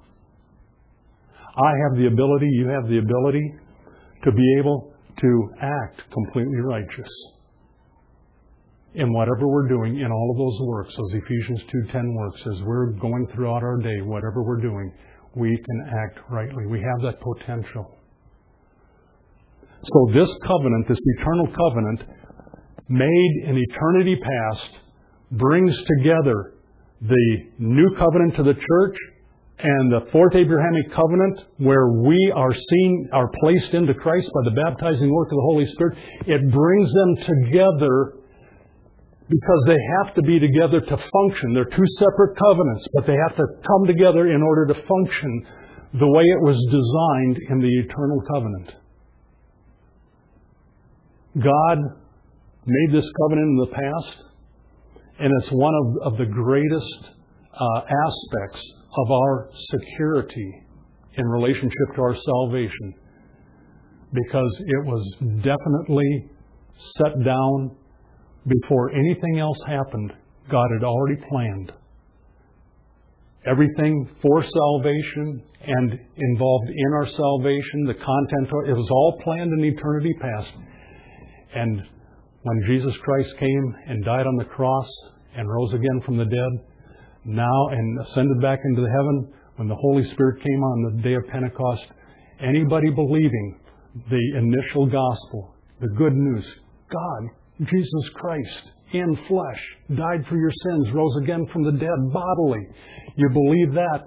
I have the ability, you have the ability to be able to act completely righteous in whatever we're doing, in all of those works, those Ephesians two ten works. As we're going throughout our day, whatever we're doing, we can act rightly. We have that potential. So this covenant, this eternal covenant, made in eternity past, brings together the new covenant to the church and the fourth Abrahamic covenant, where we are seen, are placed into Christ by the baptizing work of the Holy Spirit. It brings them together because they have to be together to function. They're two separate covenants, but they have to come together in order to function the way it was designed in the eternal covenant. God made this covenant in the past, and it's one of, of the greatest uh, aspects of our security in relationship to our salvation, because it was definitely set down before anything else happened. God had already planned everything for salvation and involved in our salvation, the content, it was all planned in eternity past. And when Jesus Christ came and died on the cross and rose again from the dead, now and ascended back into the heaven, when the Holy Spirit came on the day of Pentecost, anybody believing the initial gospel, the good news, God, Jesus Christ, in flesh, died for your sins, rose again from the dead bodily. You believe that,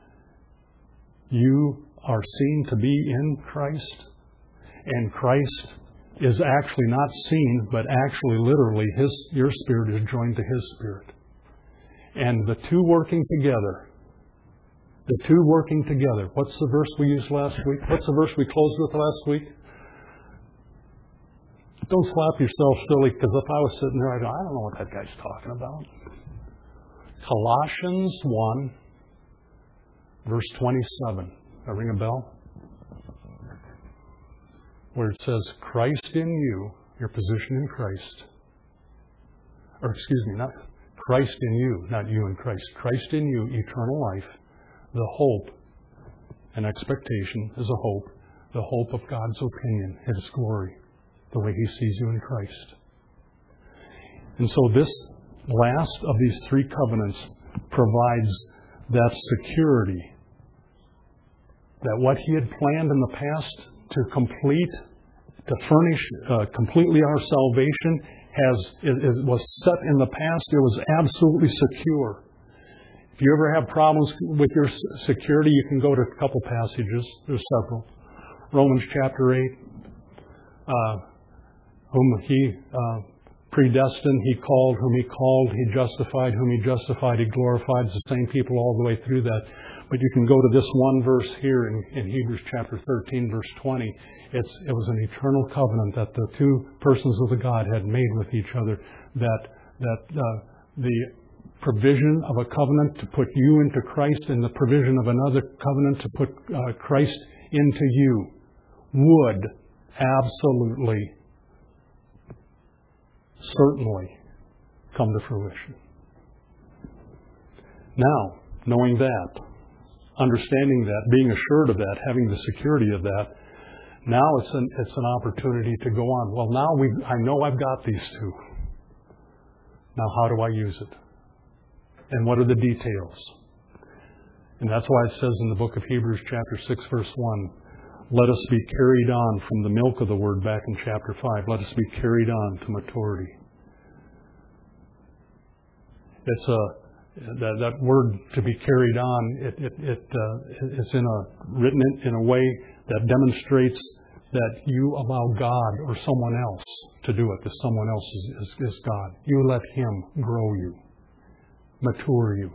you are seen to be in Christ. And Christ is actually not seen, but actually literally his, your spirit is joined to His Spirit. And the two working together, the two working together. What's the verse we used last week? What's the verse we closed with last week? Don't slap yourself silly, because if I was sitting there, I'd go, I don't know what that guy's talking about. Colossians one, verse twenty-seven. That ring a bell? Where it says, Christ in you, your position in Christ. Or excuse me, not Christ in you, not you in Christ. Christ in you, eternal life, the hope and expectation is a hope, the hope of God's opinion, His glory, the way He sees you in Christ. And so this last of these three covenants provides that security that what He had planned in the past to complete, to furnish uh, completely our salvation has it, it was set in the past. It was absolutely secure. If you ever have problems with your security, you can go to a couple passages. There's several. Romans chapter eight. Uh, whom He uh, predestined, He called. Whom He called, He justified. Whom He justified, He glorified. It's the same people all the way through that. But you can go to this one verse here in, in Hebrews chapter thirteen, verse twenty. It's, it was an eternal covenant that the two persons of the Godhead made with each other. That that uh, the provision of a covenant to put you into Christ and the provision of another covenant to put uh, Christ into you would absolutely, certainly come to fruition. Now, knowing that, understanding that, being assured of that, having the security of that, now it's an it's an opportunity to go on. Well, now we I know I've got these two. Now, how do I use it? And what are the details? And that's why it says in the book of Hebrews chapter six, verse one, let us be carried on from the milk of the word back in chapter five. Let us be carried on to maturity. It's a That, that word to be carried on, it, it, it, uh, it's in a, written in a way that demonstrates that you allow God or someone else to do it. That someone else is, is, is God. You let Him grow you, mature you.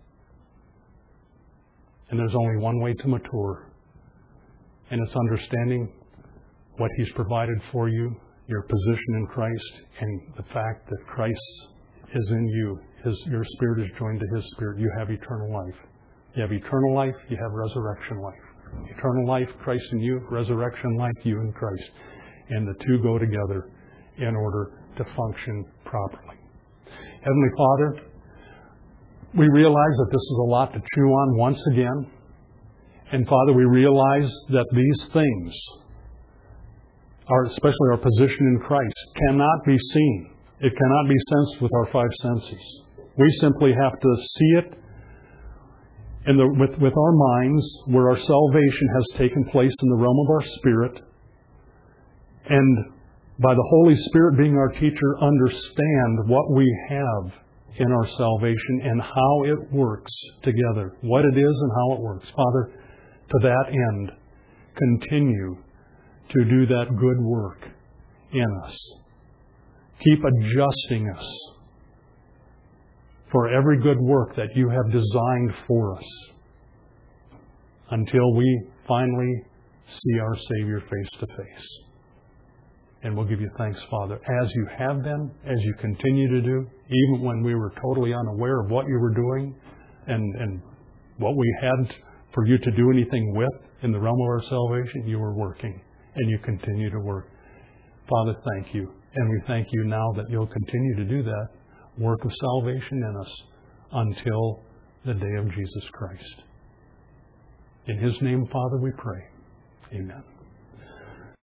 And there's only one way to mature. And it's understanding what He's provided for you, your position in Christ, and the fact that Christ is in you. His, your spirit is joined to His Spirit. You have eternal life. You have eternal life. You have resurrection life. Eternal life, Christ in you. Resurrection life, you in Christ. And the two go together in order to function properly. Heavenly Father, we realize that this is a lot to chew on once again. And Father, we realize that these things, our, especially our position in Christ, cannot be seen. It cannot be sensed with our five senses. We simply have to see it in the, with, with our minds, where our salvation has taken place in the realm of our spirit. And by the Holy Spirit being our teacher, understand what we have in our salvation and how it works together, what it is and how it works. Father, to that end, continue to do that good work in us. Keep adjusting us for every good work that you have designed for us until we finally see our Savior face to face. And we'll give you thanks, Father, as you have been, as you continue to do, even when we were totally unaware of what you were doing and, and what we had for you to do anything with in the realm of our salvation, you were working and you continue to work. Father, thank you. And we thank you now that you'll continue to do that work of salvation in us until the day of Jesus Christ. In His name, Father, we pray. Amen.